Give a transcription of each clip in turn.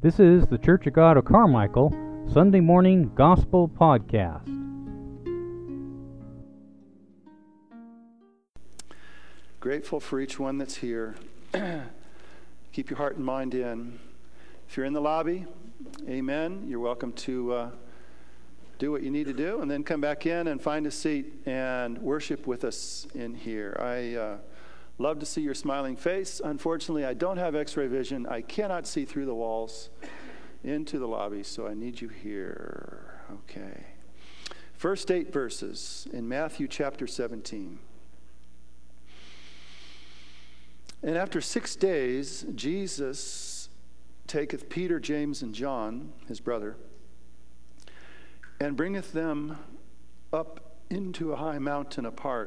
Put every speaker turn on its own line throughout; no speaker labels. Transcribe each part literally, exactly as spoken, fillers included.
This is the Church of God of Carmichael Sunday Morning Gospel Podcast.
Grateful for each one that's here. Keep your heart and mind in. If you're in the lobby, amen, you're welcome to uh, do what you need to do and then come back in and find a seat and worship with us in here. I uh, love to see your smiling face. Unfortunately, I don't have x-ray vision. I cannot see through the walls into the lobby, so I need you here. Okay. First eight verses in Matthew chapter seventeen. And after six days, Jesus taketh Peter, James, and John, his brother, and bringeth them up into a high mountain apart,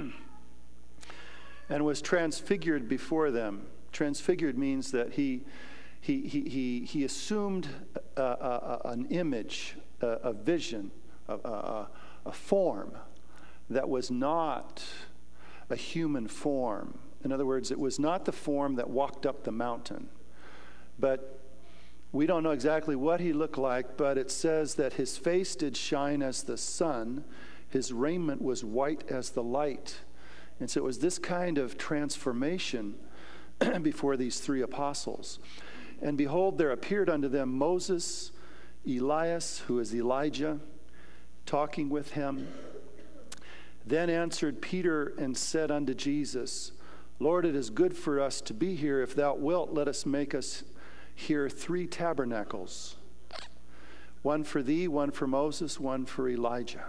and was transfigured before them. Transfigured means that he he he he, he assumed a, a, a, an image, a, a vision, a, a, a form that was not a human form. In other words, it was not the form that walked up the mountain. But we don't know exactly what he looked like, but it says that his face did shine as the sun, his raiment was white as the light. And so it was this kind of transformation before these three apostles. And behold, there appeared unto them Moses, Elias, who is Elijah, talking with him. Then answered Peter and said unto Jesus, Lord, it is good for us to be here. If thou wilt, let us make us here three tabernacles. One for thee, one for Moses, one for Elijah.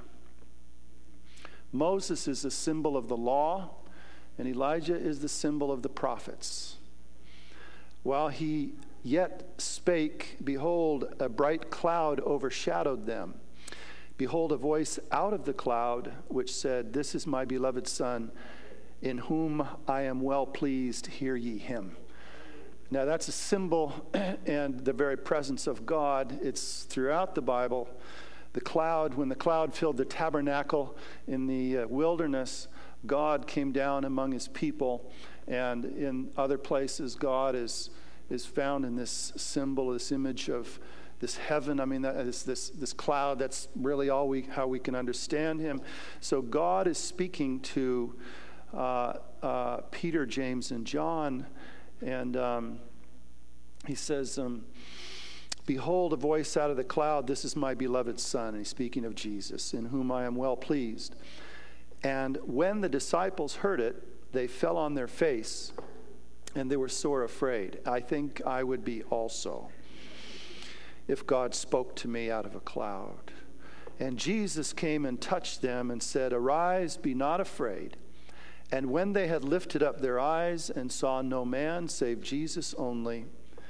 Moses is the symbol of the law, and Elijah is the symbol of the prophets. While he yet spake, behold, a bright cloud overshadowed them. Behold, a voice out of the cloud, which said, This is my beloved Son, in whom I am well pleased, hear ye him. Now that's a symbol and the very presence of God. It's throughout the Bible. The cloud, when the cloud filled the tabernacle in the uh, wilderness, God came down among his people. And in other places, God is, is found in this symbol, this image of this heaven. I mean, that is this, this cloud. That's really all we how we can understand him. So God is speaking to Uh, uh, Peter, James, and John, and um, he says, um, Behold, a voice out of the cloud, this is my beloved Son, and he's speaking of Jesus, in whom I am well pleased. And when the disciples heard it, they fell on their face, and they were sore afraid. I think I would be also, if God spoke to me out of a cloud. And Jesus came and touched them and said, Arise, be not afraid. And when they had lifted up their eyes and saw no man save Jesus only,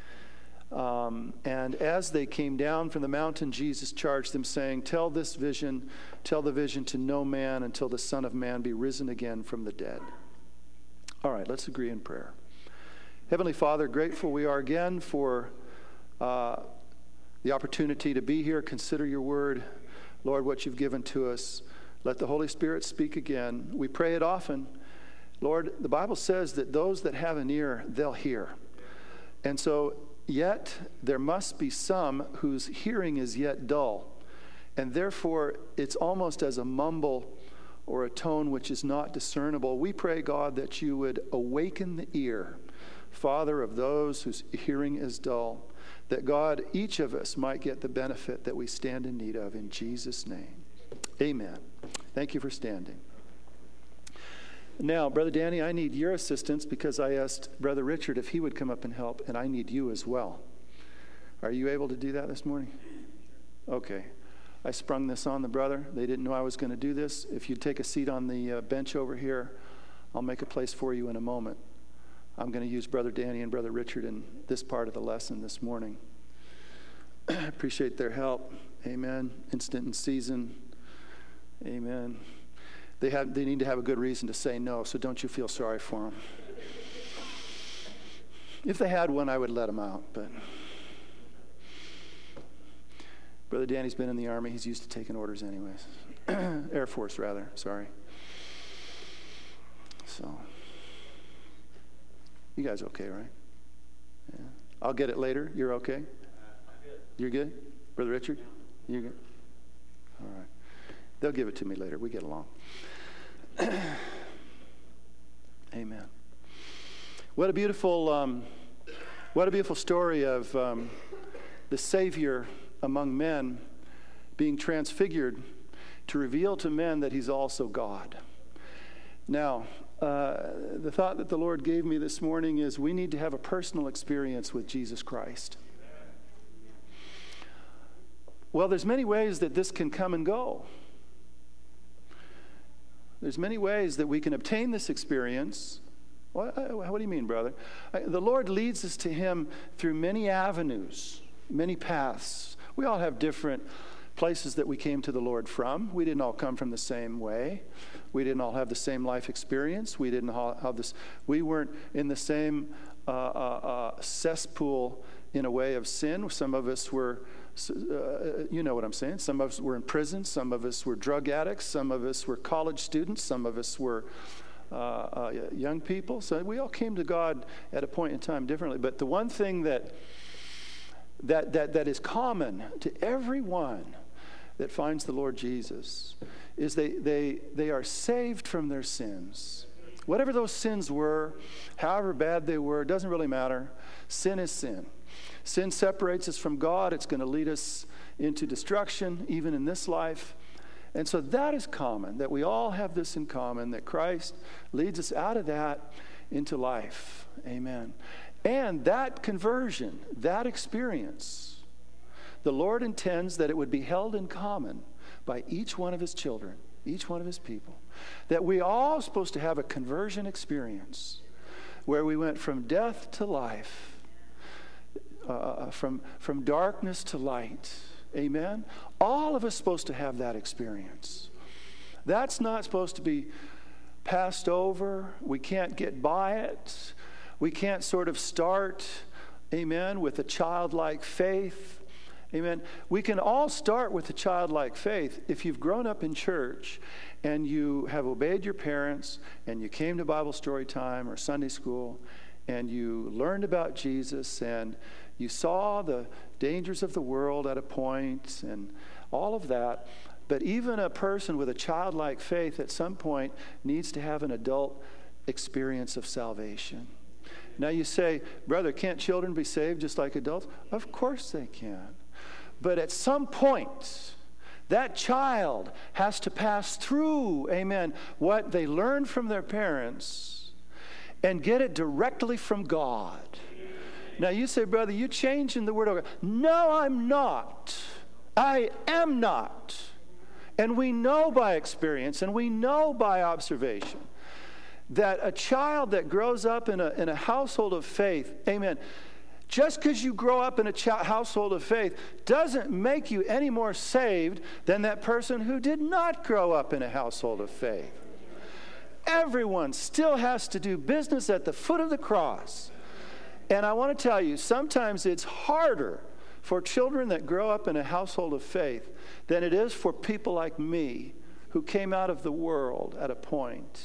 um, and as they came down from the mountain, Jesus charged them, saying, Tell this vision, tell the vision to no man until the Son of Man be risen again from the dead. All right, let's agree in prayer. Heavenly Father, grateful we are again for uh, the opportunity to be here. Consider your word, Lord, what you've given to us. Let the Holy Spirit speak again. We pray it often. Lord, the Bible says that those that have an ear, they'll hear. And so, yet, there must be some whose hearing is yet dull. And therefore, it's almost as a mumble or a tone which is not discernible. We pray, God, that you would awaken the ear, Father, of those whose hearing is dull, that God, each of us might get the benefit that we stand in need of. In Jesus' name, amen. Thank you for standing. Now, Brother Danny, I need your assistance because I asked Brother Richard if he would come up and help, and I need you as well. Are you able to do that this morning? Okay. I sprung this on the brother. They didn't know I was going to do this. If you'd take a seat on the uh, bench over here, I'll make a place for you in a moment. I'm going to use Brother Danny and Brother Richard in this part of the lesson this morning. I appreciate their help. Amen. Instant in season. Amen. They have, they need to have a good reason to say no, so don't you feel sorry for them. If they had one, I would let them out, but Brother Danny's been in the Army. He's used to taking orders anyways. Air Force, rather. Sorry. So, you guys okay, right? Yeah. I'll get it later. You're okay? You're good? Brother Richard? You're good? All right. They'll give it to me later. We get along. Amen. What a beautiful, um, what a beautiful story of um, the Savior among men being transfigured to reveal to men that he's also God. Now, uh, the thought that the Lord gave me this morning is we need to have a personal experience with Jesus Christ. Well, there's many ways that this can come and go. There's many ways that we can obtain this experience. What, what do you mean, brother? The Lord leads us to him through many avenues, many paths. We all have different places that we came to the Lord from. We didn't all come from the same way. We didn't all have the same life experience. We didn't all have this. We weren't in the same uh, uh, uh, cesspool in a way of sin. Some of us were, uh, you know what I'm saying. Some of us were in prison. Some of us were drug addicts. Some of us were college students. Some of us were uh, uh, young people. So we all came to God at a point in time differently. But the one thing that that that that is common to everyone that finds the Lord Jesus is they they they are saved from their sins. Whatever those sins were, however bad they were, it doesn't really matter. Sin is sin. Sin separates us from God. It's going to lead us into destruction, even in this life. And so that is common, that we all have this in common, that Christ leads us out of that into life. Amen. And that conversion, that experience, the Lord intends that it would be held in common by each one of his children, each one of his people. That we all are supposed to have a conversion experience where we went from death to life, uh, from, from darkness to light. Amen? All of us supposed to have that experience. That's not supposed to be passed over. We can't get by it. We can't sort of start, amen, with a childlike faith. Amen. We can all start with a childlike faith if you've grown up in church and you have obeyed your parents and you came to Bible story time or Sunday school and you learned about Jesus and you saw the dangers of the world at a point and all of that. But even a person with a childlike faith at some point needs to have an adult experience of salvation. Now you say, brother, can't children be saved just like adults? Of course they can. But at some point, that child has to pass through, amen, what they learned from their parents and get it directly from God. Now you say, brother, you're changing the word of God. No, I'm not. I am not. And we know by experience and we know by observation that a child that grows up in a, in a household of faith, amen, just because you grow up in a ch- household of faith doesn't make you any more saved than that person who did not grow up in a household of faith. Everyone still has to do business at the foot of the cross. And I want to tell you, sometimes it's harder for children that grow up in a household of faith than it is for people like me who came out of the world at a point.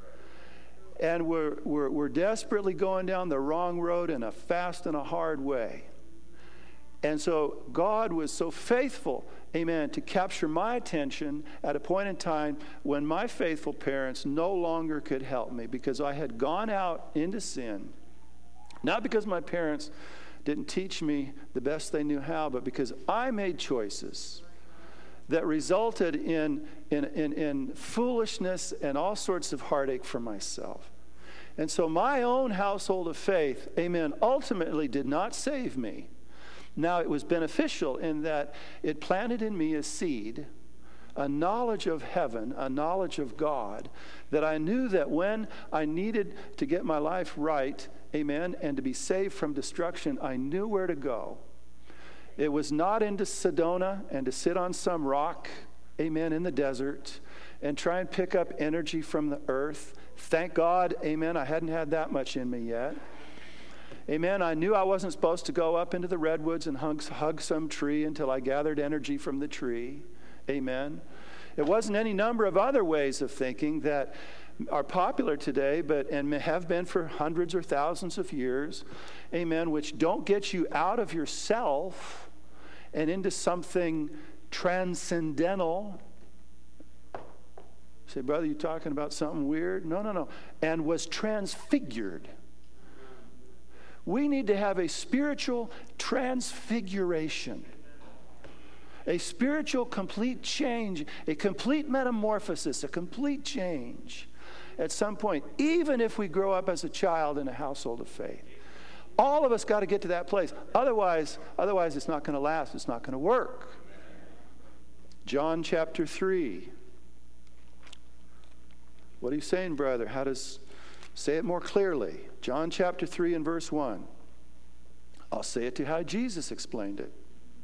And we're, we're, we're desperately going down the wrong road in a fast and a hard way. And so God was so faithful, amen, to capture my attention at a point in time when my faithful parents no longer could help me because I had gone out into sin. Not because my parents didn't teach me the best they knew how, but because I made choices that resulted in, in, in, in foolishness and all sorts of heartache for myself. And so my own household of faith, amen, ultimately did not save me. Now it was beneficial in that it planted in me a seed, a knowledge of heaven, a knowledge of God, that I knew that when I needed to get my life right, amen, and to be saved from destruction, I knew where to go. It was not into Sedona and to sit on some rock, amen, in the desert and try and pick up energy from the earth. Thank God, amen, I hadn't had that much in me yet. Amen, I knew I wasn't supposed to go up into the redwoods and hug, hug some tree until I gathered energy from the tree. Amen. It wasn't any number of other ways of thinking that are popular today, but and have been for hundreds or thousands of years, amen, which don't get you out of yourself and into something transcendental. Say, brother, you talking about something weird? No, no, no. And was transfigured. We need to have a spiritual transfiguration. A spiritual complete change, a complete metamorphosis, a complete change at some point, even if we grow up as a child in a household of faith. All of us got to get to that place. Otherwise, otherwise it's not going to last. It's not going to work. John chapter three. What are you saying, brother? How does, say it more clearly. John chapter three and verse one. I'll say it to how Jesus explained it.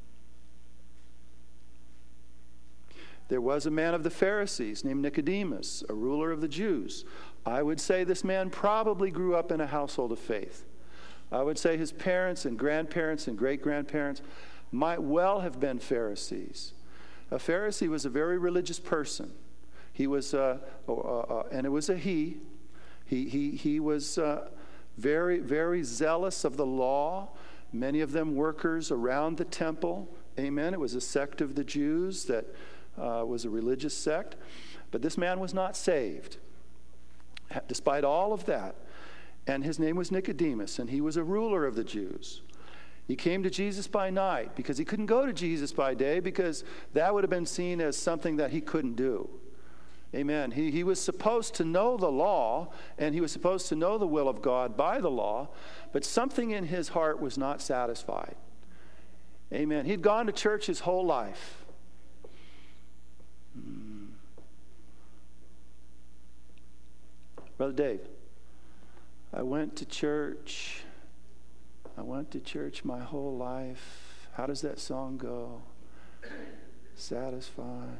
There was a man of the Pharisees named Nicodemus, a ruler of the Jews. I would say this man probably grew up in a household of faith. I would say his parents and grandparents and great-grandparents might well have been Pharisees. A Pharisee was a very religious person. He was, uh, uh, uh, and it was a he. He he he was uh, very very zealous of the law. Many of them workers around the temple. Amen. It was a sect of the Jews that uh, was a religious sect, but this man was not saved. Despite all of that, and his name was Nicodemus, and he was a ruler of the Jews. He came to Jesus by night because he couldn't go to Jesus by day because that would have been seen as something that he couldn't do. Amen. He, he was supposed to know the law, and he was supposed to know the will of God by the law, but something in his heart was not satisfied. Amen. He'd gone to church his whole life. Hmm. Brother Dave, I went to church. I went to church my whole life. How does that song go? Satisfied.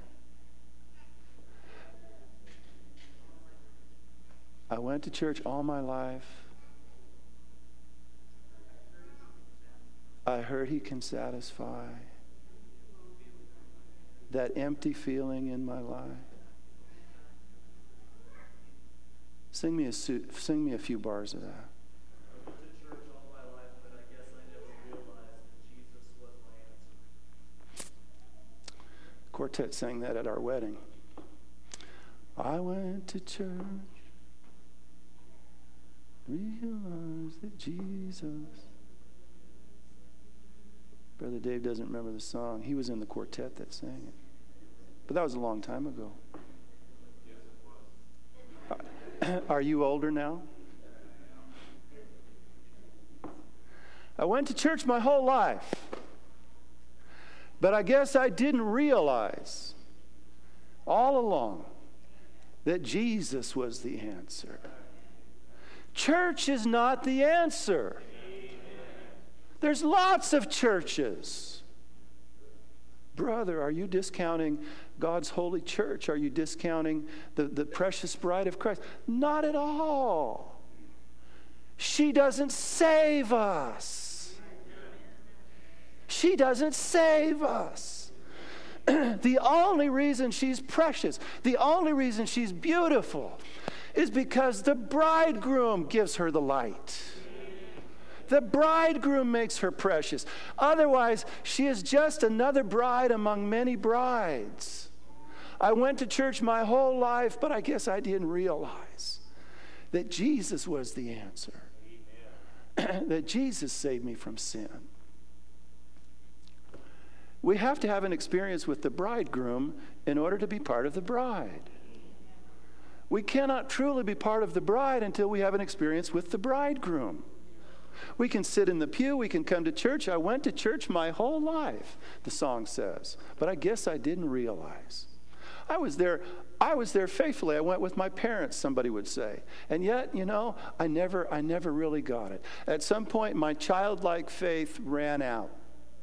I went to church all my life. I heard he can satisfy that empty feeling in my life. Sing me a, sing me a few bars of that.
I went to church all my life, but I guess I never realized that Jesus was my answer.
Quartet sang that at our wedding. I went to church, realized that Jesus. Brother Dave doesn't remember the song. He was in the quartet that sang it. But that was a long time ago. Are you older now? I went to church my whole life, but I guess I didn't realize all along that Jesus was the answer. Church is not the answer. There's lots of churches. Brother, are you discounting God's holy church? Are you discounting the, the precious bride of Christ? Not at all. She doesn't save us. She doesn't save us. The only reason she's precious, the only reason she's beautiful, is because the bridegroom gives her the light. The bridegroom makes her precious. Otherwise, she is just another bride among many brides. I went to church my whole life, but I guess I didn't realize that Jesus was the answer. That Jesus saved me from sin. We have to have an experience with the bridegroom in order to be part of the bride. We cannot truly be part of the bride until we have an experience with the bridegroom. We can sit in the pew, we can come to church. I went to church my whole life, the song says, but I guess I didn't realize. I was there, I was there faithfully. I went with my parents, somebody would say. And yet, you know, I never I never really got it. At some point, my childlike faith ran out.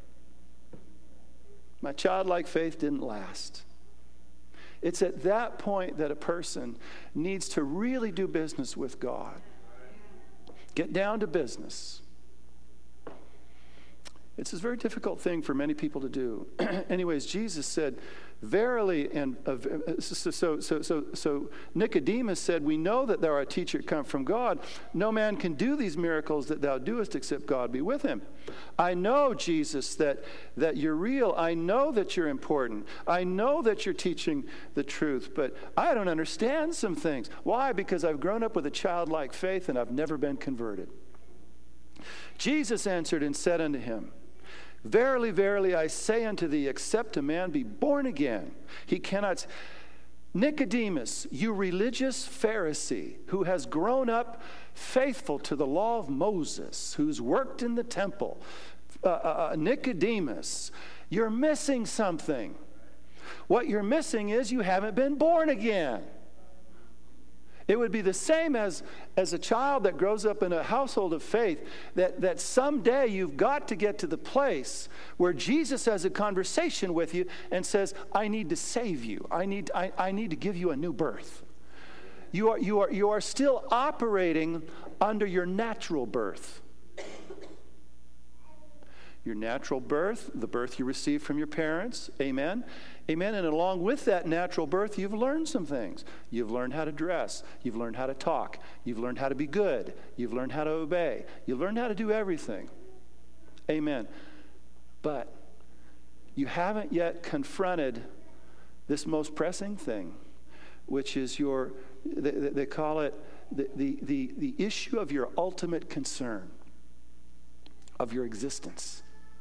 My childlike faith didn't last. It's at that point that a person needs to really do business with God. Get down to business. It's a very difficult thing for many people to do. Anyways, Jesus said, verily, and uh, so, so, so, so, so Nicodemus said, we know that thou art a teacher come from God. No man can do these miracles that thou doest except God be with him. I know, Jesus, that, that you're real. I know that you're important. I know that you're teaching the truth, but I don't understand some things. Why? Because I've grown up with a childlike faith and I've never been converted. Jesus answered and said unto him, verily, verily, I say unto thee, except a man be born again, he cannot. Nicodemus, you religious Pharisee who has grown up faithful to the law of Moses, who's worked in the temple, uh, uh, Nicodemus, you're missing something. What you're missing is you haven't been born again. It would be the same as, as a child that grows up in a household of faith, that, that someday you've got to get to the place where Jesus has a conversation with you and says, I need to save you. I need, I, I need to give you a new birth. You are, you are, you are still operating under your natural birth. Your natural birth, the birth you received from your parents, amen? Amen, and along with that natural birth, you've learned some things. You've learned how to dress. You've learned how to talk. You've learned how to be good. You've learned how to obey. You've learned how to do everything. Amen. But you haven't yet confronted this most pressing thing, which is your, they, they call it the, the, the, the issue of your ultimate concern, of your existence.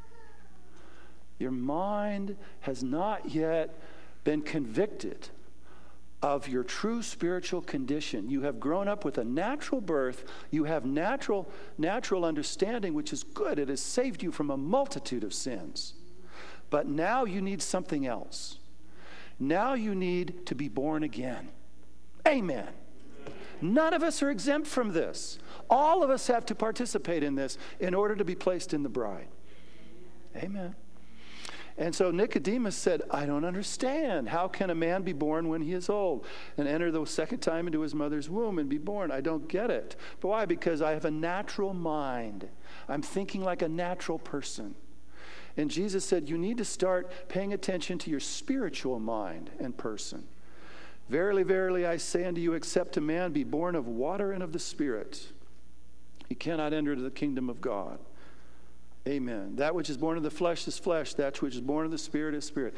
Your mind has not yet been convicted of your true spiritual condition. You have grown up with a natural birth. You have natural, natural understanding, which is good. It has saved you from a multitude of sins. But now you need something else. Now you need to be born again. Amen. None of us are exempt from this. All of us have to participate in this in order to be placed in the bride. Amen. And so Nicodemus said, I don't understand. How can a man be born when he is old and enter the second time into his mother's womb and be born? I don't get it. But why? Because I have a natural mind. I'm thinking like a natural person. And Jesus said, you need to start paying attention to your spiritual mind and person. Verily, verily, I say unto you, except a man be born of water and of the Spirit, he cannot enter into the kingdom of God. Amen. That which is born of the flesh is flesh. That which is born of the Spirit is spirit.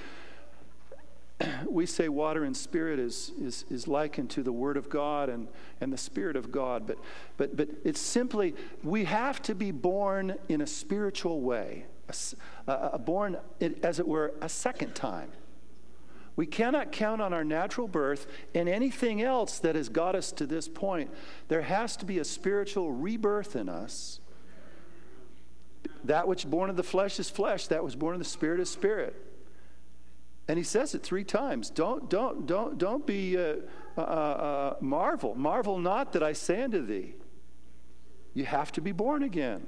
We say water and spirit is, is, is likened to the Word of God and, and the Spirit of God. But, but, but it's simply, we have to be born in a spiritual way, a, a, born, as it were, a second time. We cannot count on our natural birth and anything else that has got us to this point. There has to be a spiritual rebirth in us. That which is born of the flesh is flesh. That which is born of the Spirit is spirit. And he says it three times. Don't, don't, don't, don't be uh, uh, uh, marvel. Marvel not that I say unto thee. You have to be born again.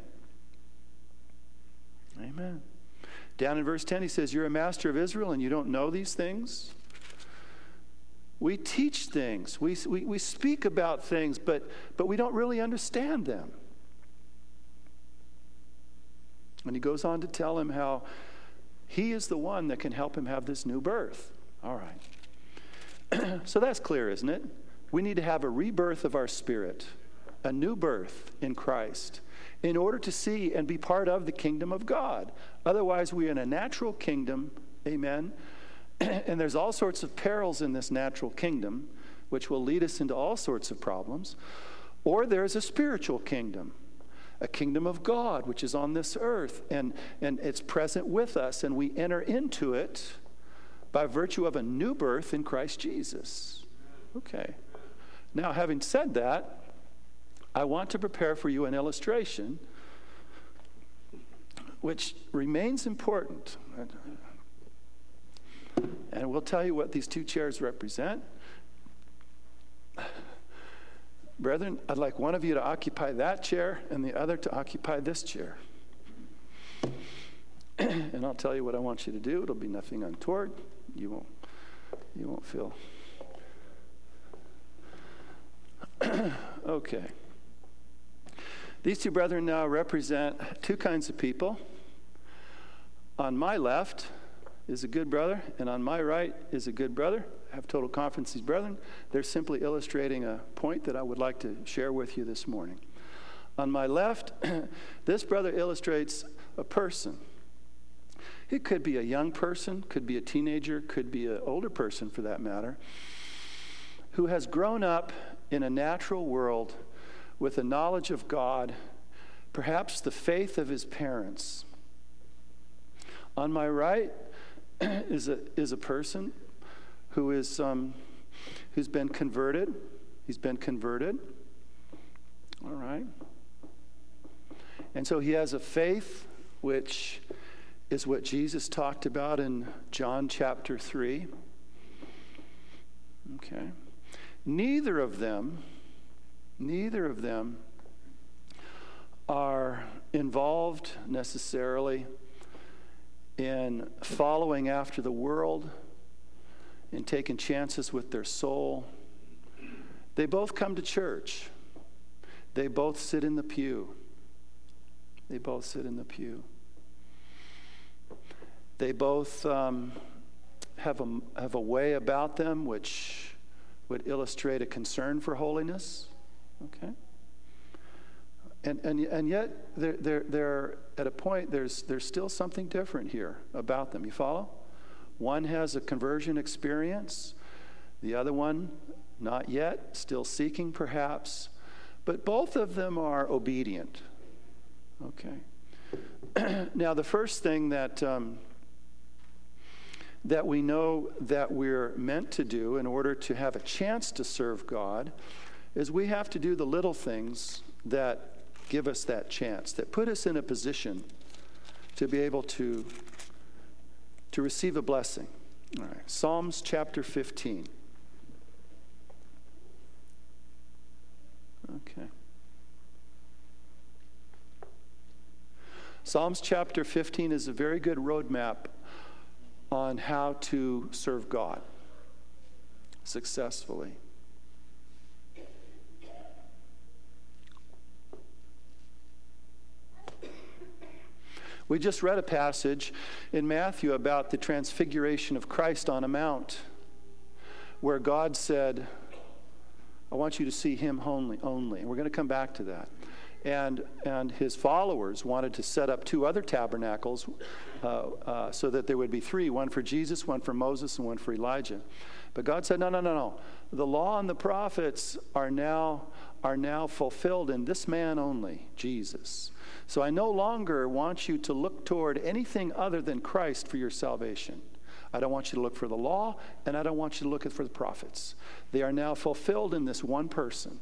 Amen. Down in verse ten, he says, you're a master of Israel and you don't know these things? We teach things. We, we, we speak about things, but, but we don't really understand them. And he goes on to tell him how he is the one that can help him have this new birth. All right. So that's clear, isn't it? We need to have a rebirth of our spirit, a new birth in Christ, in order to see and be part of the kingdom of God. Otherwise, we're in a natural kingdom, amen, and there's all sorts of perils in this natural kingdom, which will lead us into all sorts of problems. Or there's a spiritual kingdom, a kingdom of God, which is on this earth, and, and it's present with us, and we enter into it by virtue of a new birth in Christ Jesus. Okay. Now, having said that, I want to prepare for you an illustration which remains important. And we'll tell you what these two chairs represent. Brethren, I'd like one of you to occupy that chair and the other to occupy this chair. And I'll tell you what I want you to do. It'll be nothing untoward. You won't, you won't feel. Okay. These two brethren now represent two kinds of people. on my left is a good brother, and on my right is a good brother. I have total confidence these brethren. They're simply illustrating a point that I would like to share with you this morning. On my left, this brother illustrates a person. It could be a young person, could be a teenager, could be an older person for that matter, who has grown up in a natural world with a knowledge of God, perhaps the faith of his parents. On my right is a is a person who is um, who's been converted. He's been converted. All right. And so he has a faith which is what Jesus talked about in John chapter three. Okay. Neither of them, neither of them are involved necessarily in following after the world, in taking chances with their soul. They both come to church. They both sit in the pew. They both sit in the pew. They both um, have a have a way about them which would illustrate a concern for holiness. Okay. And and and yet they're they're they're at a point there's there's still something different here about them. You follow? One has a conversion experience, the other one not yet, still seeking perhaps, but both of them are obedient. Okay. Now the first thing that um, that we know that we're meant to do in order to have a chance to serve God is we have to do the little things that give us that chance, that put us in a position to be able to, to receive a blessing. All right. Psalms chapter fifteen. Okay. Psalms chapter fifteen is a very good roadmap on how to serve God successfully. We just read a passage in Matthew about the transfiguration of Christ on a mount, where God said, I want you to see him only. only. And we're going to come back to that. And and his followers wanted to set up two other tabernacles uh, uh, so that there would be three, one for Jesus, one for Moses, and one for Elijah. But God said, no, no, no, no. The law and the prophets are now are now fulfilled in this man only, Jesus. So I no longer want you to look toward anything other than Christ for your salvation. I don't want you to look for the law, and I don't want you to look for the prophets. They are now fulfilled in this one person.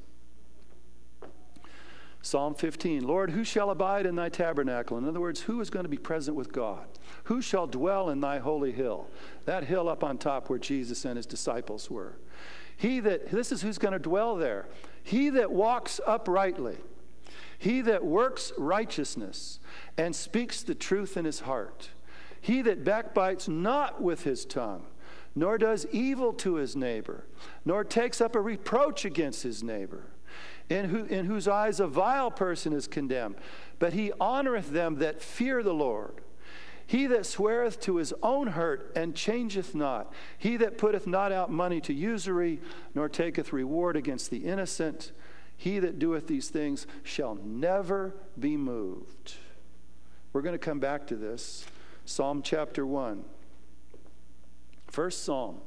Psalm fifteen, Lord, who shall abide in thy tabernacle? In other words, who is going to be present with God? Who shall dwell in thy holy hill? That hill up on top where Jesus and his disciples were. He that, this is who's going to dwell there. He that walks uprightly. He that works righteousness and speaks the truth in his heart. He that backbites not with his tongue, nor does evil to his neighbor, nor takes up a reproach against his neighbor. In, who, in whose eyes a vile person is condemned, but he honoreth them that fear the Lord. He that sweareth to his own hurt and changeth not. He that putteth not out money to usury, nor taketh reward against the innocent. He that doeth these things shall never be moved. We're going to come back to this. Psalm chapter one. First Psalm.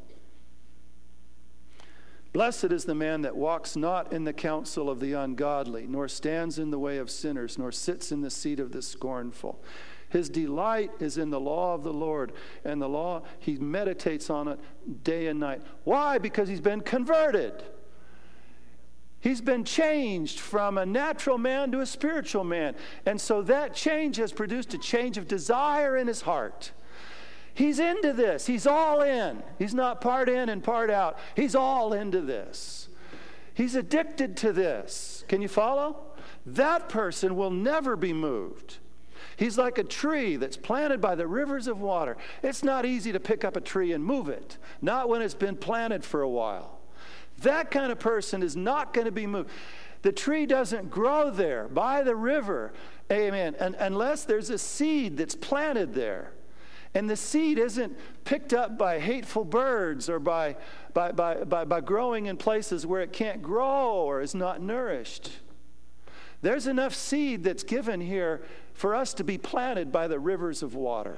Blessed is the man that walks not in the counsel of the ungodly, nor stands in the way of sinners, nor sits in the seat of the scornful. His delight is in the law of the Lord, and the law, he meditates on it day and night. Why? Because he's been converted. He's been changed from a natural man to a spiritual man. And so that change has produced a change of desire in his heart. He's into this. He's all in. He's not part in and part out. He's all into this. He's addicted to this. Can you follow? That person will never be moved. He's like a tree that's planted by the rivers of water. It's not easy to pick up a tree and move it, not when it's been planted for a while. That kind of person is not going to be moved. The tree doesn't grow there by the river, amen, and, unless there's a seed that's planted there. And the seed isn't picked up by hateful birds or by, by, by, by, by growing in places where it can't grow or is not nourished. There's enough seed that's given here for us to be planted by the rivers of water.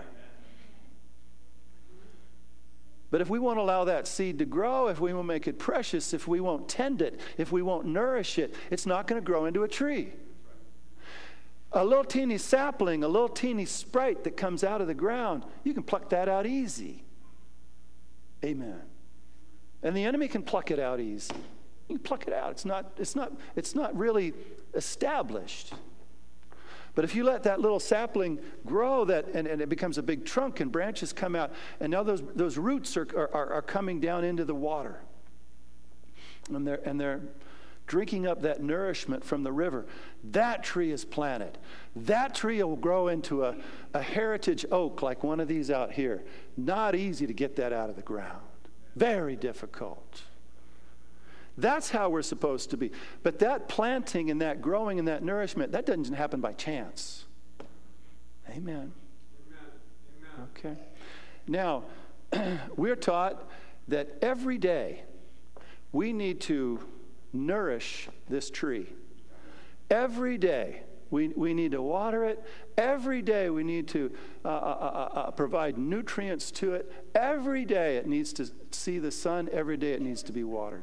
But if we won't allow that seed to grow, if we won't make it precious, if we won't tend it, if we won't nourish it, it's not going to grow into a tree. A little teeny sapling, a little teeny sprite that comes out of the ground, you can pluck that out easy. Amen. And the enemy can pluck it out easy. You can pluck it out. It's not, it's not, it's not really established. But if you let that little sapling grow, that and, and it becomes a big trunk and branches come out, and now those, those roots are, are, are coming down into the water. And they're, and they're drinking up that nourishment from the river. That tree is planted. That tree will grow into a, a heritage oak like one of these out here. Not easy to get that out of the ground. Very difficult. That's how we're supposed to be. But that planting and that growing and that nourishment, that doesn't happen by chance. Amen. Amen. Okay. Now, we're taught that every day we need to nourish this tree. Every day we, we need to water it. Every day we need to uh, uh, uh, uh, provide nutrients to it. Every day it needs to see the sun. Every day it needs to be watered.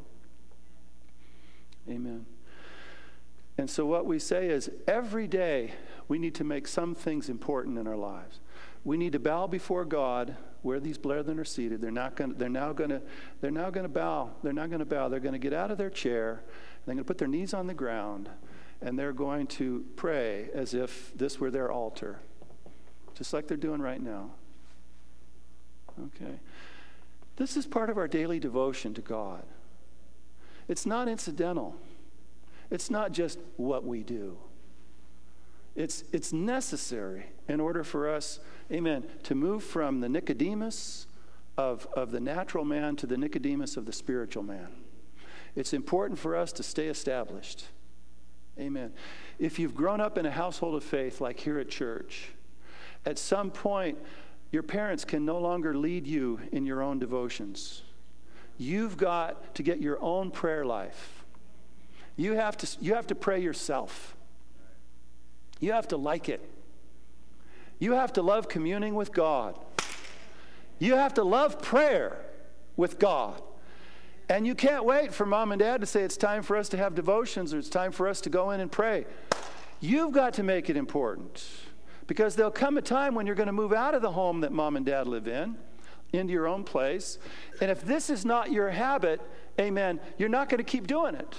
Amen. And so what we say is every day we need to make some things important in our lives. We need to bow before God where these brethren are seated. They're not going. They're now going to. They're now going to bow. They're not going to bow. They're going to get out of their chair. They're going to put their knees on the ground, and they're going to pray as if this were their altar, just like they're doing right now. Okay. This is part of our daily devotion to God. It's not incidental. It's not just what we do. It's, it's necessary in order for us, amen, to move from the Nicodemus of, of the natural man to the Nicodemus of the spiritual man. It's important for us to stay established. Amen. If you've grown up in a household of faith like here at church, at some point your parents can no longer lead you in your own devotions. You've got to get your own prayer life. You have to, you have to pray yourself. You have to like it. You have to love communing with God. You have to love prayer with God. And you can't wait for mom and dad to say it's time for us to have devotions or it's time for us to go in and pray. You've got to make it important. Because there'll come a time when you're going to move out of the home that mom and dad live in into your own place. And if this is not your habit, amen, you're not going to keep doing it.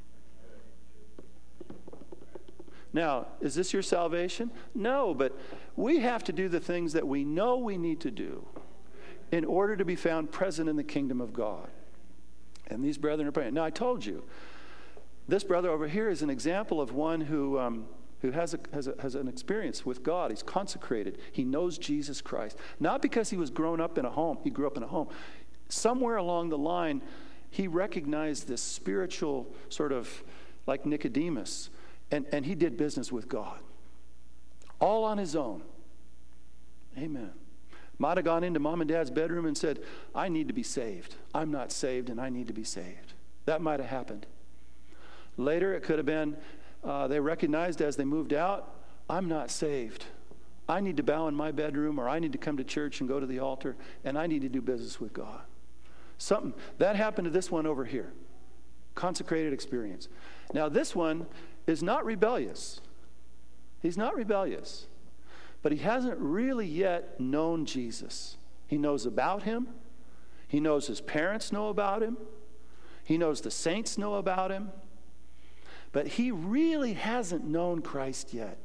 Now, is this your salvation? No, but we have to do the things that we know we need to do in order to be found present in the kingdom of God. And these brethren are praying. Now, I told you, this brother over here is an example of one who um, who has, a, has, a, has an experience with God. He's consecrated. He knows Jesus Christ. Not because he was grown up in a home. He grew up in a home. Somewhere along the line, he recognized this spiritual sort of like Nicodemus, and, and he did business with God. All on his own. Amen. Might have gone into mom and dad's bedroom and said, I need to be saved. I'm not saved and I need to be saved. That might have happened. Later, it could have been, uh, they recognized as they moved out, I'm not saved. I need to bow in my bedroom, or I need to come to church and go to the altar, and I need to do business with God. Something, that happened to this one over here. Consecrated experience. Now, this one is not rebellious. He's not rebellious. But he hasn't really yet known Jesus. He knows about him. He knows his parents know about him. He knows the saints know about him. But he really hasn't known Christ yet.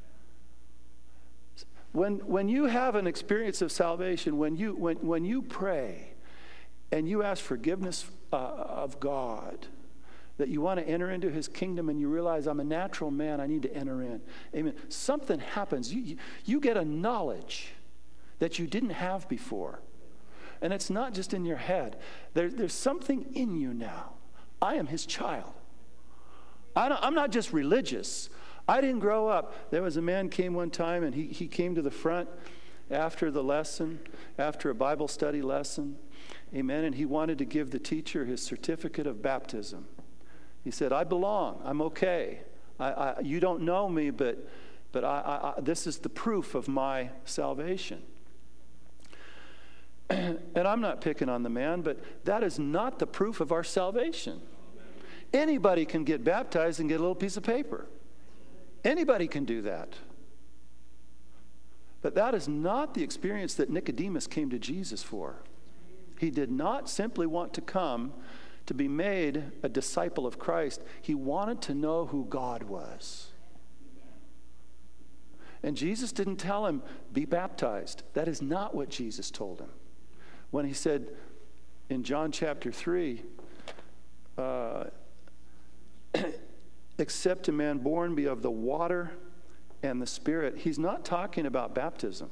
When, when you have an experience of salvation, when you, when, when you pray and you ask forgiveness uh, of God, that you want to enter into his kingdom and you realize I'm a natural man, I need to enter in. Amen. Something happens. You, you, you get a knowledge that you didn't have before. And it's not just in your head. There, there's something in you now. I am his child. I don't, I'm not just religious. I didn't grow up. There was a man came one time and he, he came to the front after the lesson, after a Bible study lesson. Amen. And he wanted to give the teacher his certificate of baptism. He said, I belong. I'm okay. I, I, you don't know me, but, but I, I, this is the proof of my salvation. And I'm not picking on the man, but that is not the proof of our salvation. Anybody can get baptized and get a little piece of paper. Anybody can do that. But that is not the experience that Nicodemus came to Jesus for. He did not simply want to come to be made a disciple of Christ. He wanted to know who God was. And Jesus didn't tell him, be baptized. That is not what Jesus told him. When he said in John chapter three, uh, except a man born be of the water and the Spirit, he's not talking about baptism.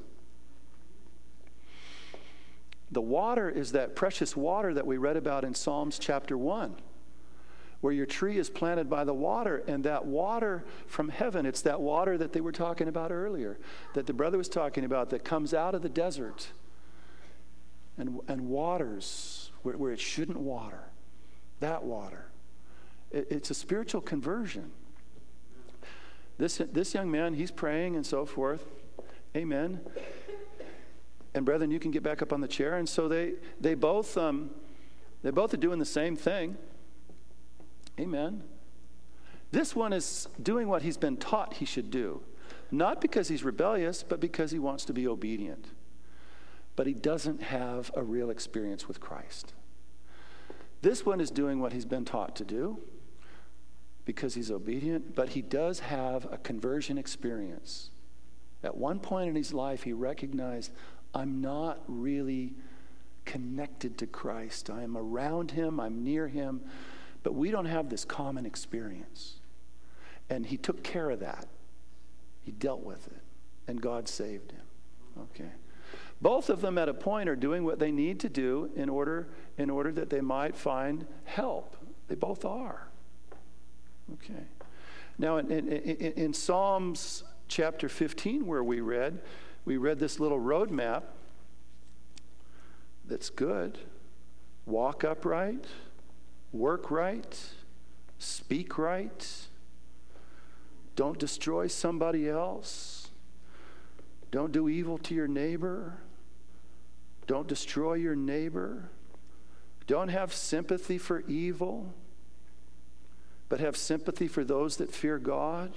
The water is that precious water that we read about in Psalms chapter one, where your tree is planted by the water, and that water from heaven, it's that water that they were talking about earlier, that the brother was talking about, that comes out of the desert and, and waters where, where it shouldn't water. That water. It, it's a spiritual conversion. This, this young man, he's praying and so forth. Amen. And brethren, you can get back up on the chair. And so they they both um, they both are doing the same thing. Amen. This one is doing what he's been taught he should do, not because he's rebellious, but because he wants to be obedient. But he doesn't have a real experience with Christ. This one is doing what he's been taught to do because he's obedient, but he does have a conversion experience. At one point in his life, he recognized, I'm not really connected to Christ. I am around him, I'm near him, but we don't have this common experience. And he took care of that. He dealt with it, and God saved him. Okay. Both of them at a point are doing what they need to do in order, in order that they might find help. They both are. Okay. Now, in, in, in, in Psalms chapter fifteen, where we read, we read this little roadmap that's good. Walk upright, work right, speak right, don't destroy somebody else, don't do evil to your neighbor, don't destroy your neighbor, don't have sympathy for evil, but have sympathy for those that fear God.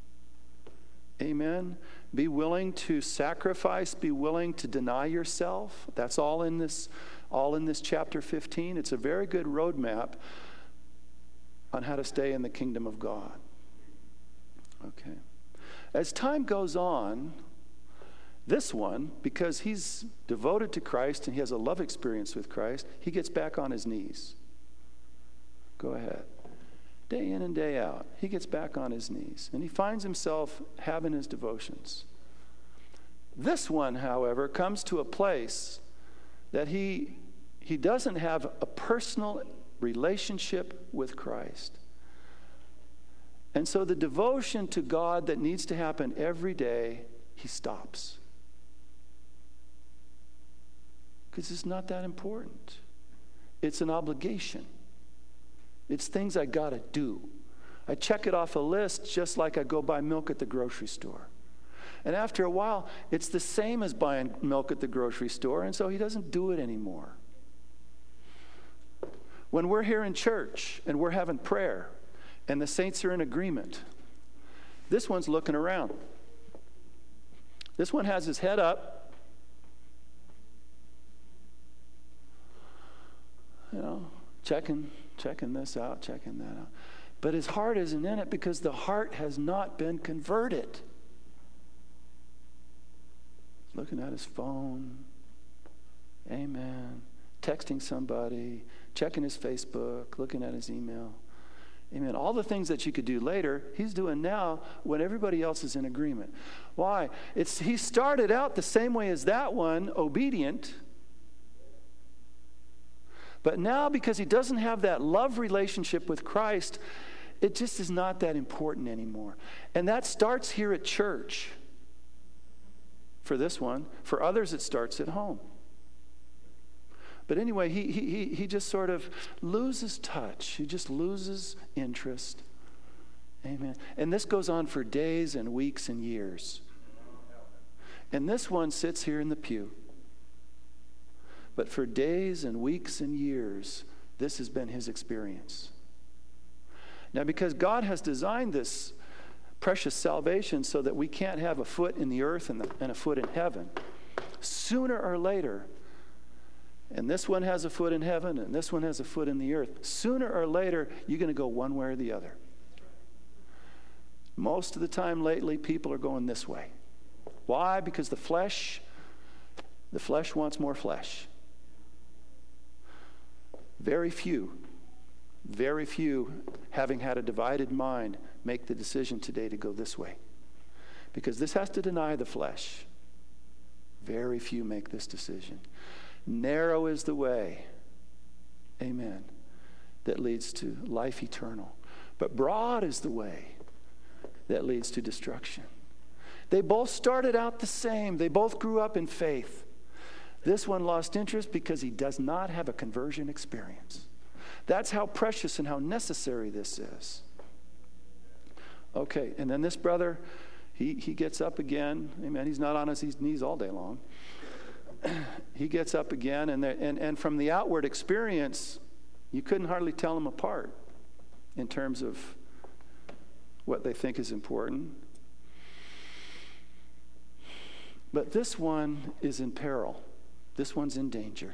Amen. Be willing to sacrifice, be willing to deny yourself. That's all in this, all in this chapter fifteen. It's a very good roadmap on how to stay in the kingdom of God. Okay. As time goes on, this one, because he's devoted to Christ and he has a love experience with Christ, he gets back on his knees. Go ahead. Day in and day out, he gets back on his knees, and he finds himself having his devotions. This one, however, comes to a place that he, he doesn't have a personal relationship with Christ. And so the devotion to God that needs to happen every day, he stops. Because it's not that important. It's an obligation. It's things I got to do. I check it off a list just like I go buy milk at the grocery store. And after a while, it's the same as buying milk at the grocery store, and so he doesn't do it anymore. When we're here in church and we're having prayer and the saints are in agreement, this one's looking around. This one has his head up. You know, checking Checking this out, checking that out. But his heart isn't in it because the heart has not been converted. Looking at his phone. Amen. Texting somebody. Checking his Facebook. Looking at his email. Amen. All the things that you could do later, he's doing now when everybody else is in agreement. Why? It's he started out the same way as that one, obedient. But now, because he doesn't have that love relationship with Christ, it just is not that important anymore. And that starts here at church. for this one. For others, it starts at home. But anyway, he, he, he, he just sort of loses touch. He just loses interest. Amen. And this goes on for days and weeks and years. And this one sits here in the pew. But for days and weeks and years, this has been his experience. Now, because God has designed this precious salvation so that we can't have a foot in the earth and, the, and a foot in heaven, sooner or later, and this one has a foot in heaven and this one has a foot in the earth, sooner or later, you're going to go one way or the other. Most of the time lately, people are going this way. Why? Because the flesh, the flesh wants more flesh. Very few, very few, having had a divided mind, make the decision today to go this way. Because this has to deny the flesh. Very few make this decision. Narrow is the way, amen, that leads to life eternal. But broad is the way that leads to destruction. They both started out the same. They both grew up in faith. This one lost interest because he does not have a conversion experience. That's how precious and how necessary this is. Okay, and then this brother, he, he gets up again. Amen. He's not on his knees all day long. He gets up again, and, and, and from the outward experience, you couldn't hardly tell them apart in terms of what they think is important. But this one is in peril. This one's in danger.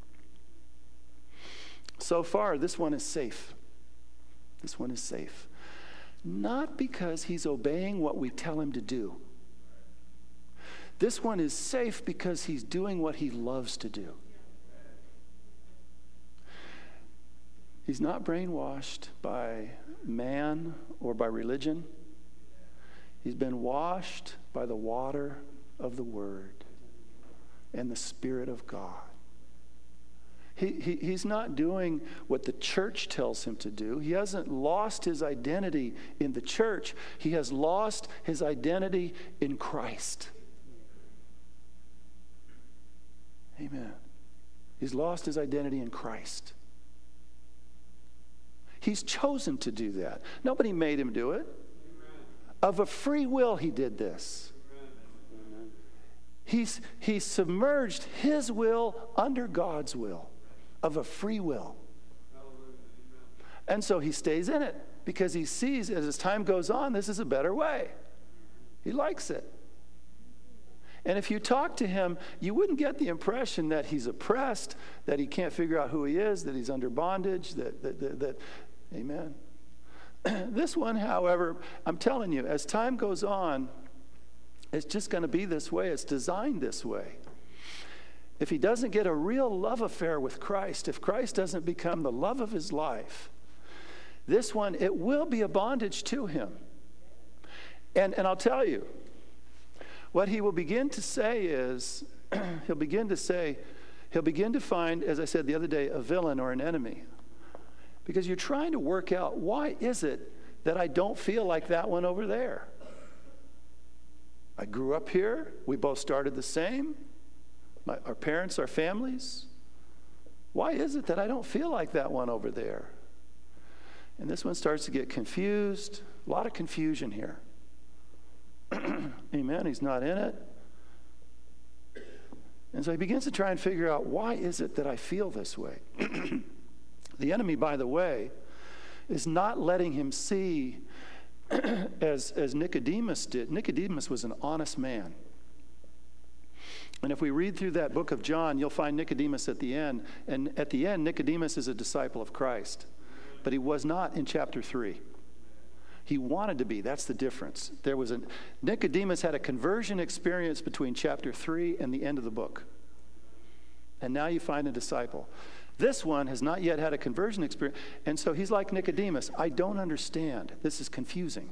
So far, this one is safe. This one is safe. Not because he's obeying what we tell him to do. This one is safe because he's doing what he loves to do. He's not brainwashed by man or by religion. He's been washed by the water of the Word and the Spirit of God. He, he, he's not doing what the church tells him to do. He hasn't lost his identity in the church. He has lost his identity in Christ. Amen. He's lost his identity in Christ. He's chosen to do that. Nobody made him do it. Of a free will, he did this. He's, he submerged his will under God's will, of a free will. And so he stays in it because he sees as his time goes on, this is a better way. He likes it. And if you talk to him, you wouldn't get the impression that he's oppressed, that he can't figure out who he is, that he's under bondage, that, that, that, that amen. This one, however, I'm telling you, as time goes on, it's just going to be this way. It's designed this way. If he doesn't get a real love affair with Christ, if Christ doesn't become the love of his life, this one, it will be a bondage to him. And, and I'll tell you, what he will begin to say is, he'll begin to say, he'll begin to find, as I said the other day, a villain or an enemy. Because you're trying to work out, why is it that I don't feel like that one over there? I grew up here. We both started the same. My, our parents, our families. Why is it that I don't feel like that one over there? And this one starts to get confused. A lot of confusion here. Amen. He's not in it. And so he begins to try and figure out, why is it that I feel this way? The enemy, by the way, is not letting him see as, as Nicodemus did. Nicodemus was an honest man. And if we read through that book of John, you'll find Nicodemus at the end. And at the end, Nicodemus is a disciple of Christ. But he was not in chapter three. He wanted to be. That's the difference. There was a Nicodemus had a conversion experience between chapter three and the end of the book. And now you find a disciple. This one has not yet had a conversion experience. And so he's like Nicodemus. I don't understand. This is confusing.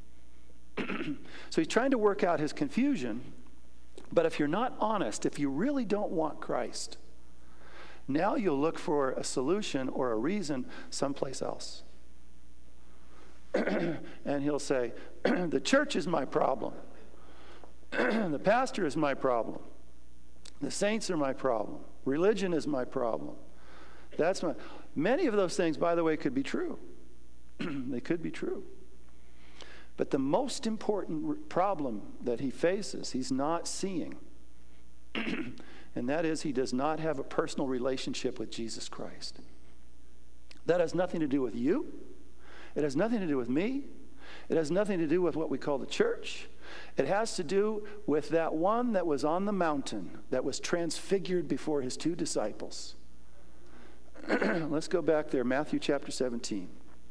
So he's trying to work out his confusion. But if you're not honest, if you really don't want Christ, now you'll look for a solution or a reason someplace else. And he'll say, the church is my problem. The pastor is my problem. The saints are my problem. Religion is my problem. That's my. Many of those things, by the way, could be true. They could be true. But the most important r- problem that he faces, he's not seeing. And that is, he does not have a personal relationship with Jesus Christ. That has nothing to do with you. It has nothing to do with me. It has nothing to do with what we call the church. It has to do with that one that was on the mountain, that was transfigured before his two disciples. Let's go back there, Matthew chapter seventeen.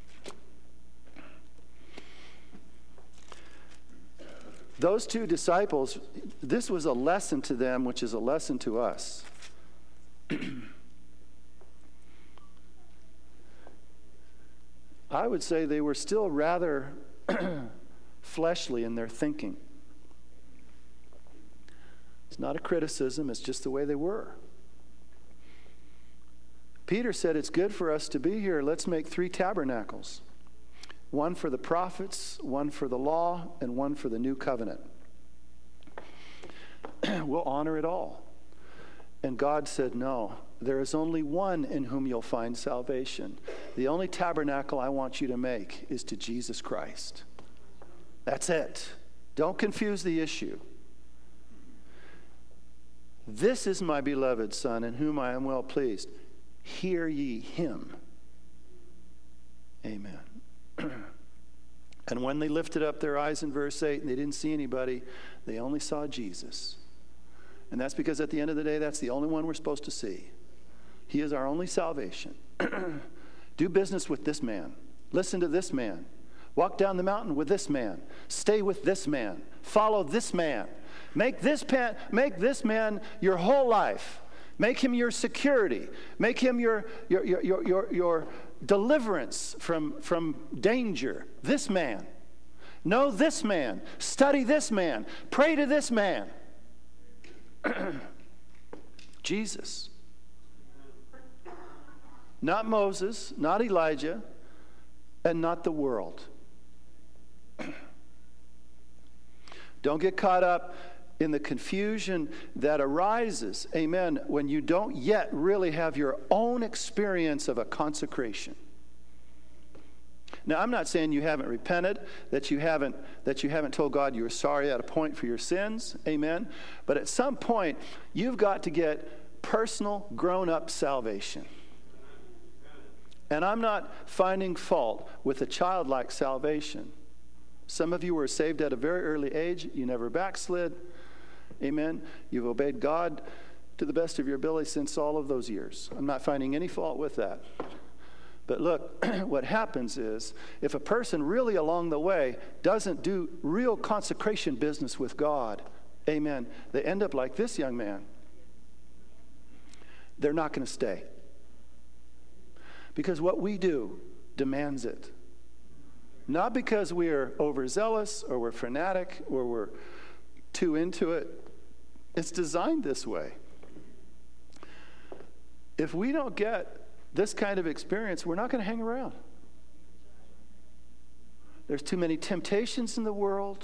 Those two disciples, this was a lesson to them, which is a lesson to us. I would say they were still rather fleshly in their thinking. It's not a criticism, it's just the way they were. Peter said, it's good for us to be here. Let's make three tabernacles. One for the prophets, one for the law, and one for the new covenant. We'll honor it all. And God said, no, there is only one in whom you'll find salvation. The only tabernacle I want you to make is to Jesus Christ. That's it. Don't confuse the issue. This is my beloved Son, in whom I am well pleased. Hear ye him. Amen. And when they lifted up their eyes in verse eight and they didn't see anybody, they only saw Jesus. And that's because at the end of the day, that's the only one we're supposed to see. He is our only salvation. Do business with this man. Listen to this man. Walk down the mountain with this man. Stay with this man. Follow this man. Make this, pan, make this man your whole life. Make him your security. Make him your, your, your, your, your, your deliverance from, from danger. This man. Know this man. Study this man. Pray to this man. Jesus. Not Moses, not Elijah, and not the world. Don't get caught up in the confusion that arises, amen, when you don't yet really have your own experience of a consecration. Now, I'm not saying you haven't repented, that you haven't that you haven't told God you were sorry at a point for your sins, amen. But at some point, you've got to get personal, grown-up salvation. And I'm not finding fault with a childlike salvation. Some of you were saved at a very early age. You never backslid. Amen. You've obeyed God to the best of your ability since all of those years. I'm not finding any fault with that. But look, what happens is, if a person really along the way doesn't do real consecration business with God, amen, they end up like this young man. They're not going to stay. Because what we do demands it. Not because we are overzealous or we're fanatic or we're too into it. It's designed this way. If we don't get this kind of experience, we're not going to hang around. There's too many temptations in the world.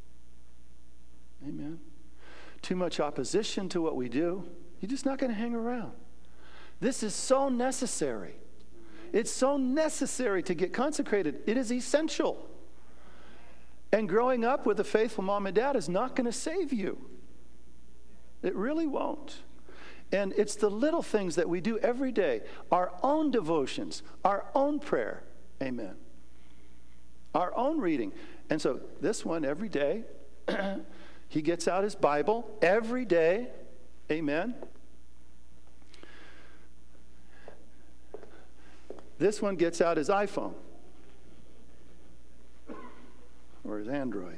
Amen. Too much opposition to what we do. You're just not going to hang around. This is so necessary. It's so necessary to get consecrated. It is essential. And growing up with a faithful mom and dad is not going to save you. It really won't. And it's the little things that we do every day. Our own devotions, our own prayer. Amen. Our own reading. And so this one every day, he gets out his Bible every day. Amen. This one gets out his iPhone or his Android.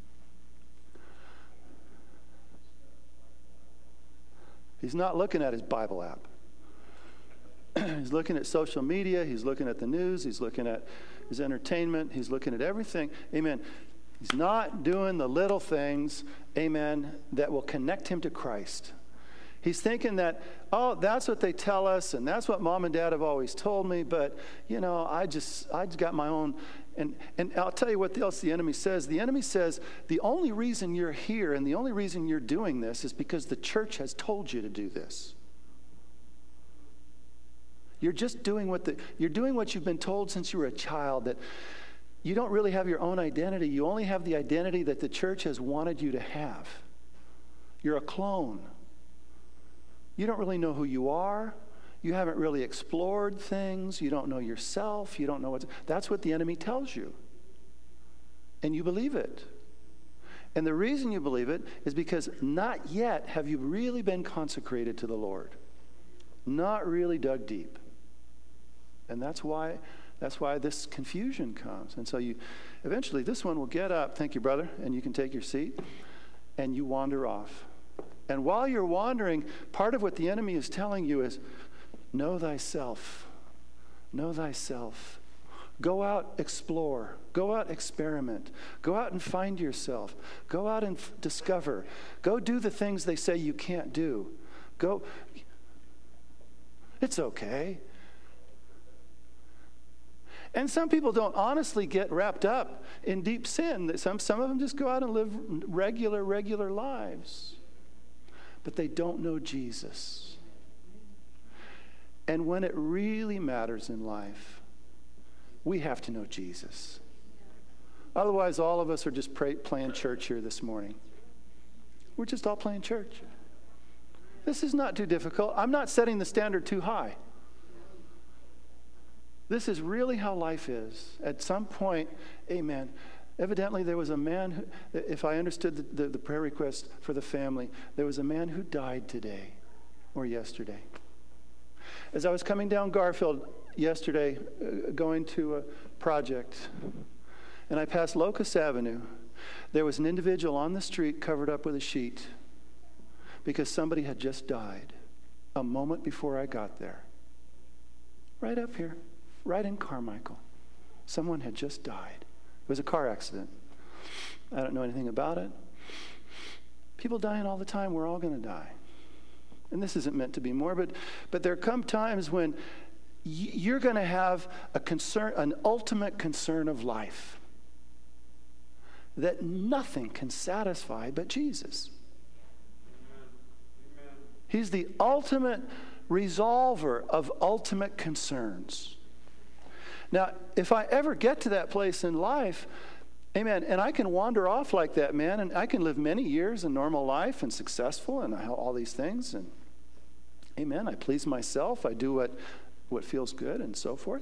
He's not looking at his Bible app. He's looking at social media. He's looking at the news. He's looking at his entertainment. He's looking at everything. Amen. He's not doing the little things, amen, that will connect him to Christ. He's thinking that, oh, that's what they tell us, and that's what mom and dad have always told me, but, you know, I just, I just got my own And, and I'll tell you what else the enemy says. The enemy says the only reason you're here and the only reason you're doing this is because the church has told you to do this. You're just doing what the, you're doing what you've been told since you were a child, that you don't really have your own identity. You only have the identity that the church has wanted you to have. You're a clone. You don't really know who you are. You haven't really explored things. You don't know yourself. You don't know what. That's what the enemy tells you. And you believe it. And the reason you believe it is because not yet have you really been consecrated to the Lord. Not really dug deep. And that's why that's why this confusion comes. And so you eventually this one will get up, thank you, brother, and you can take your seat, and you wander off. And while you're wandering, part of what the enemy is telling you is, know thyself. Know thyself. Go out, explore. Go out, experiment. Go out and find yourself. Go out and f- discover. Go do the things they say you can't do. Go. It's okay. And some people don't honestly get wrapped up in deep sin. Some, some of them just go out and live regular, regular lives. But they don't know Jesus. And when it really matters in life, we have to know Jesus. Otherwise, all of us are just pray, playing church here this morning. We're just all playing church. This is not too difficult. I'm not setting the standard too high. This is really how life is. At some point, amen. Evidently, there was a man, who, if I understood the, the, the prayer request for the family, there was a man who died today or yesterday. As I was coming down Garfield yesterday, uh, going to a project, and I passed Locust Avenue, there was an individual on the street covered up with a sheet because somebody had just died a moment before I got there. Right up here, right in Carmichael. Someone had just died. It was a car accident. I don't know anything about it. People dying all the time. We're all going to die. And this isn't meant to be more, but but there come times when y- you're going to have a concern, an ultimate concern of life that nothing can satisfy but Jesus. Amen. He's the ultimate resolver of ultimate concerns. Now, if I ever get to that place in life, amen, and I can wander off like that, man, and I can live many years in normal life and successful and all these things, and amen, I please myself, I do what, what feels good and so forth.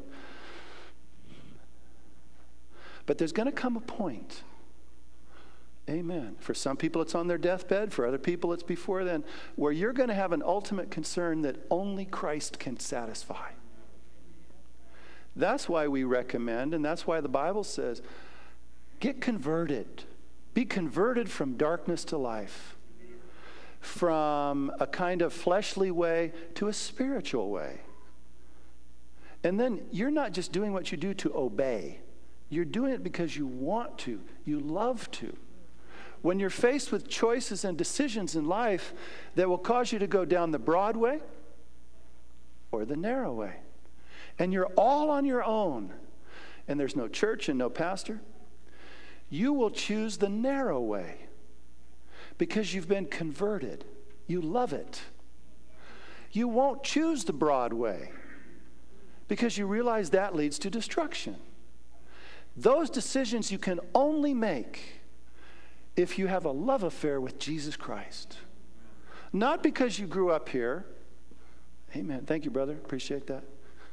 But there's going to come a point, amen, for some people it's on their deathbed, for other people it's before then, where you're going to have an ultimate concern that only Christ can satisfy. That's why we recommend, and that's why the Bible says, get converted. Be converted from darkness to life. From a kind of fleshly way to a spiritual way. And then you're not just doing what you do to obey. You're doing it because you want to. You love to. When you're faced with choices and decisions in life that will cause you to go down the broad way or the narrow way, and you're all on your own, and there's no church and no pastor, you will choose the narrow way because you've been converted. You love it. You won't choose the broad way because you realize that leads to destruction. Those decisions you can only make if you have a love affair with Jesus Christ. Not because you grew up here. Amen. Thank you, brother. Appreciate that.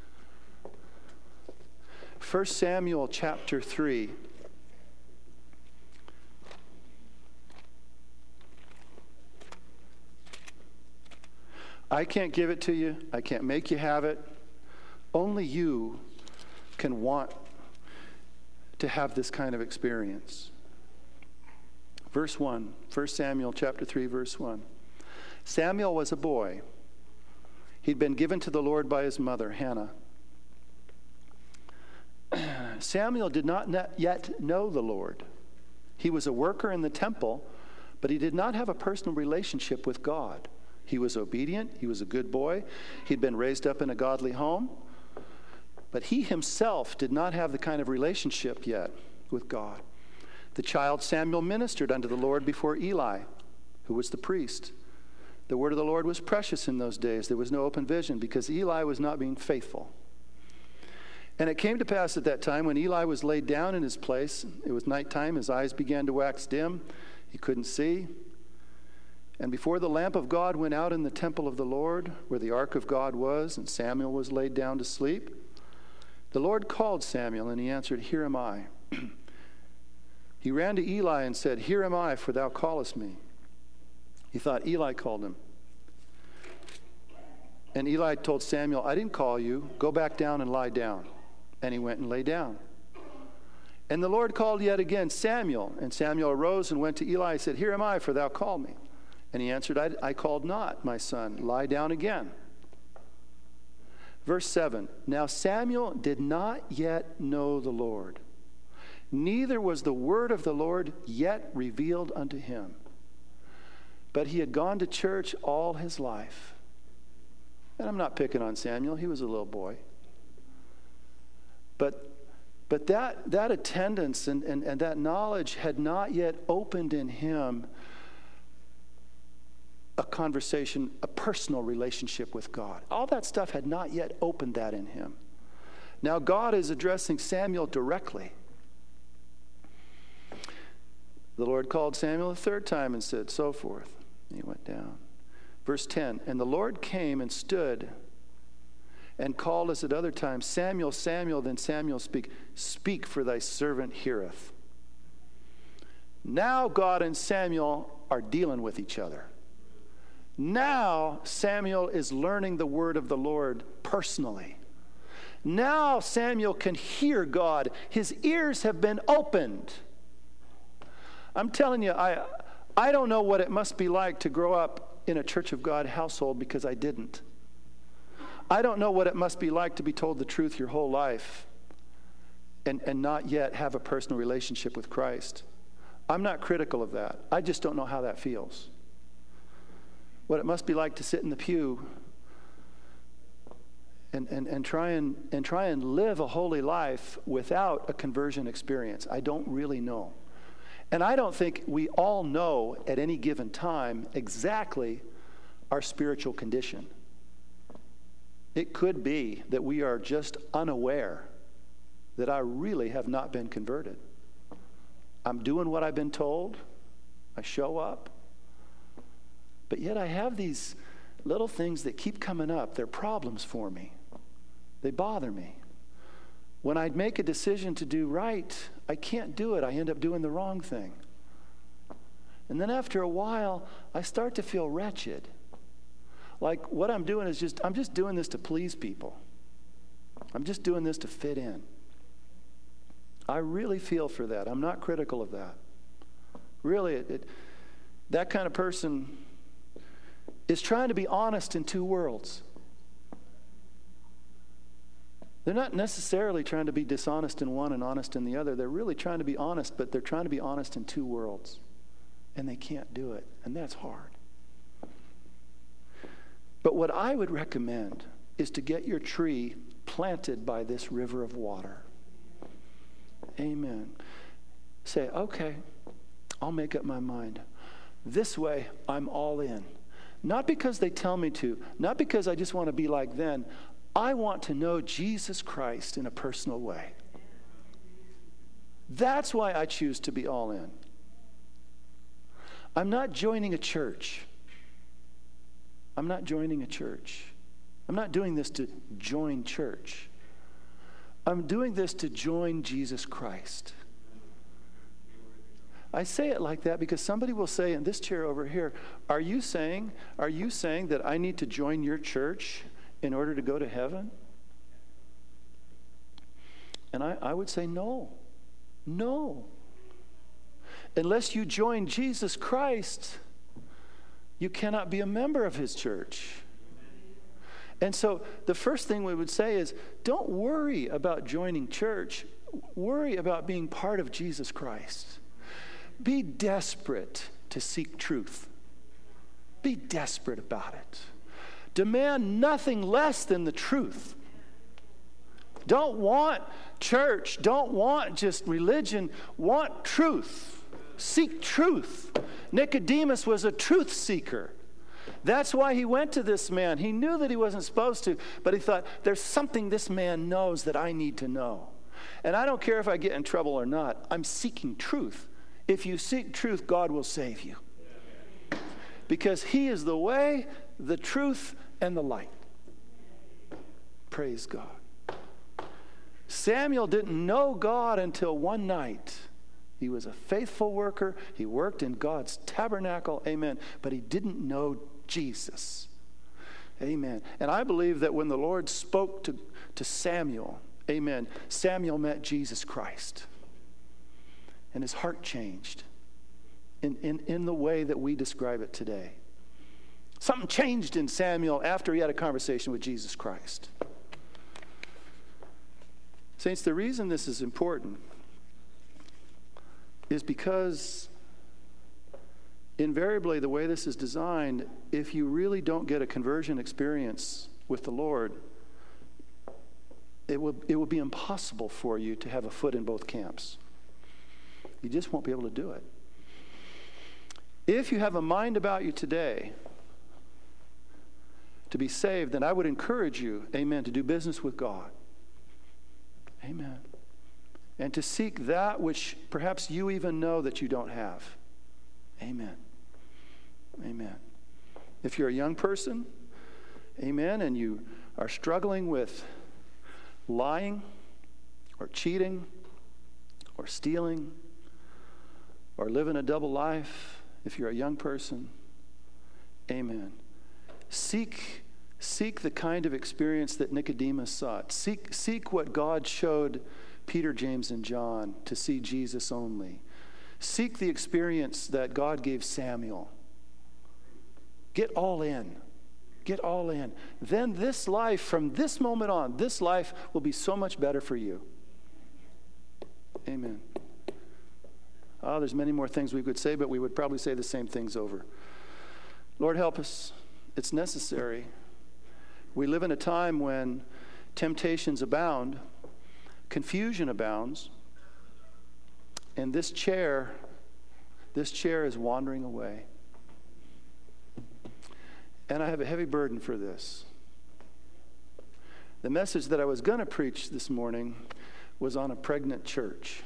First Samuel chapter three. I can't give it to you. I can't make you have it. Only you can want to have this kind of experience. Verse one, First Samuel chapter three, verse one. Samuel was a boy. He'd been given to the Lord by his mother, Hannah. Samuel did not yet know the Lord. He was a worker in the temple, but he did not have a personal relationship with God. He was obedient. He was a good boy. He'd been raised up in a godly home. But he himself did not have the kind of relationship yet with God. The child Samuel ministered unto the Lord before Eli, who was the priest. The word of the Lord was precious in those days. There was no open vision because Eli was not being faithful. And it came to pass at that time when Eli was laid down in his place, it was nighttime, his eyes began to wax dim, he couldn't see. And before the lamp of God went out in the temple of the Lord, where the ark of God was, and Samuel was laid down to sleep, the Lord called Samuel, and he answered, Here am I. He ran to Eli and said, Here am I, for thou callest me. He thought Eli called him. And Eli told Samuel, I didn't call you. Go back down and lie down. And he went and lay down. And the Lord called yet again, Samuel. And Samuel arose and went to Eli and said, Here am I, for thou called me. And he answered, I, I called not, my son. Lie down again. Verse seven, Now Samuel did not yet know the Lord, neither was the word of the Lord yet revealed unto him. But he had gone to church all his life. And I'm not picking on Samuel. He was a little boy. But but that, that attendance and, and, and that knowledge had not yet opened in him a conversation, a personal relationship with God. All that stuff had not yet opened that in him. Now God is addressing Samuel directly. The Lord called Samuel a third time and said, so forth. And he went down. Verse ten, And the Lord came and stood and called us at other times, Samuel, Samuel. Then Samuel speak, Speak, for thy servant heareth. Now God and Samuel are dealing with each other. Now Samuel is learning the word of the Lord personally. Now Samuel can hear God. His ears have been opened. I'm telling you, I, I don't know what it must be like to grow up in a Church of God household because I didn't. I don't know what it must be like to be told the truth your whole life and, and not yet have a personal relationship with Christ. I'm not critical of that. I just don't know how that feels. What it must be like to sit in the pew and, and, and try and and try and live a holy life without a conversion experience. I don't really know. And I don't think we all know at any given time exactly our spiritual condition. It could be that we are just unaware that I really have not been converted. I'm doing what I've been told. I show up. But yet I have these little things that keep coming up. They're problems for me. They bother me. When I make a decision to do right, I can't do it. I end up doing the wrong thing. And then after a while, I start to feel wretched. Like what I'm doing is just, I'm just doing this to please people. I'm just doing this to fit in. I really feel for that. I'm not critical of that. Really, it, it, that kind of person is trying to be honest in two worlds. They're not necessarily trying to be dishonest in one and honest in the other. They're really trying to be honest, but they're trying to be honest in two worlds. And they can't do it. And that's hard. But what I would recommend is to get your tree planted by this river of water. Amen. Say, okay, I'll make up my mind. This way, I'm all in. Not because they tell me to, not because I just want to be like them. I want to know Jesus Christ in a personal way. That's why I choose to be all in. I'm not joining a church. I'm not joining a church. I'm not doing this to join church. I'm doing this to join Jesus Christ. I say it like that because somebody will say in this chair over here, are you saying, are you saying that I need to join your church in order to go to heaven? And I, I would say no. No. Unless you join Jesus Christ, you cannot be a member of his church. And so the first thing we would say is, don't worry about joining church. Worry about being part of Jesus Christ. Be desperate to seek truth. Be desperate about it. Demand nothing less than the truth. Don't want church. Don't want just religion. Want truth. Seek truth. Nicodemus was a truth seeker. That's why he went to this man. He knew that he wasn't supposed to, but he thought, there's something this man knows that I need to know. And I don't care if I get in trouble or not. I'm seeking truth. If you seek truth, God will save you. Because he is the way, the truth, and the light. Praise God. Samuel didn't know God until one night. He was a faithful worker. He worked in God's tabernacle. Amen. But he didn't know Jesus. Amen. And I believe that when the Lord spoke to, to Samuel, amen, Samuel met Jesus Christ. And his heart changed in, in, in the way that we describe it today. Something changed in Samuel after he had a conversation with Jesus Christ. Saints, the reason this is important is because invariably the way this is designed, if you really don't get a conversion experience with the Lord, it will, it will be impossible for you to have a foot in both camps. You just won't be able to do it. If you have a mind about you today to be saved, then I would encourage you, amen, to do business with God. Amen. And to seek that which perhaps you even know that you don't have. Amen. Amen. If you're a young person, amen, and you are struggling with lying or cheating or stealing or living a double life, if you're a young person, amen. Seek Seek the kind of experience that Nicodemus sought. Seek, seek what God showed Peter, James, and John to see Jesus only. Seek the experience that God gave Samuel. Get all in. Get all in. Then this life, from this moment on, this life will be so much better for you. Amen. Oh, there's many more things we could say, but we would probably say the same things over. Lord, help us. It's necessary. We live in a time when temptations abound, confusion abounds, and this chair, this chair is wandering away. And I have a heavy burden for this. The message that I was going to preach this morning was on a pregnant church.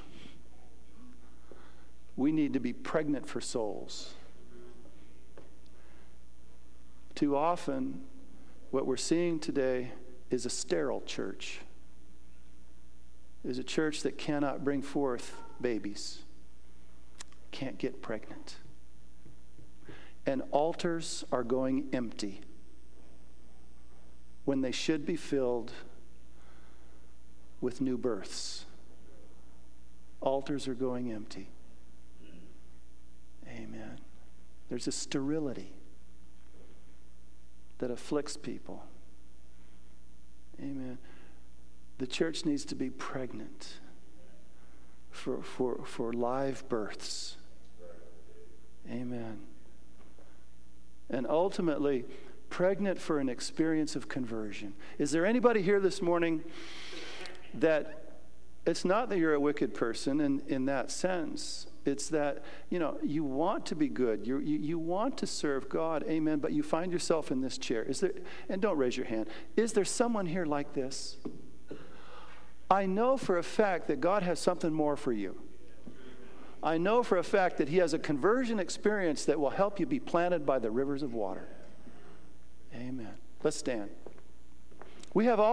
We need to be pregnant for souls. Too often, what we're seeing today is a sterile church. Is a church that cannot bring forth babies, can't get pregnant. And altars are going empty when they should be filled with new births. Altars are going empty. Amen. There's a sterility that afflicts people. Amen. The church needs to be pregnant for, for, for live births. Amen. And ultimately, pregnant for an experience of conversion. Is there anybody here this morning that it's not that you're a wicked person in, in that sense. It's that, you know, you want to be good. You, you you want to serve God. Amen. But you find yourself in this chair. Is there, and don't raise your hand. Is there someone here like this? I know for a fact that God has something more for you. I know for a fact that he has a conversion experience that will help you be planted by the rivers of water. Amen. Let's stand. We have all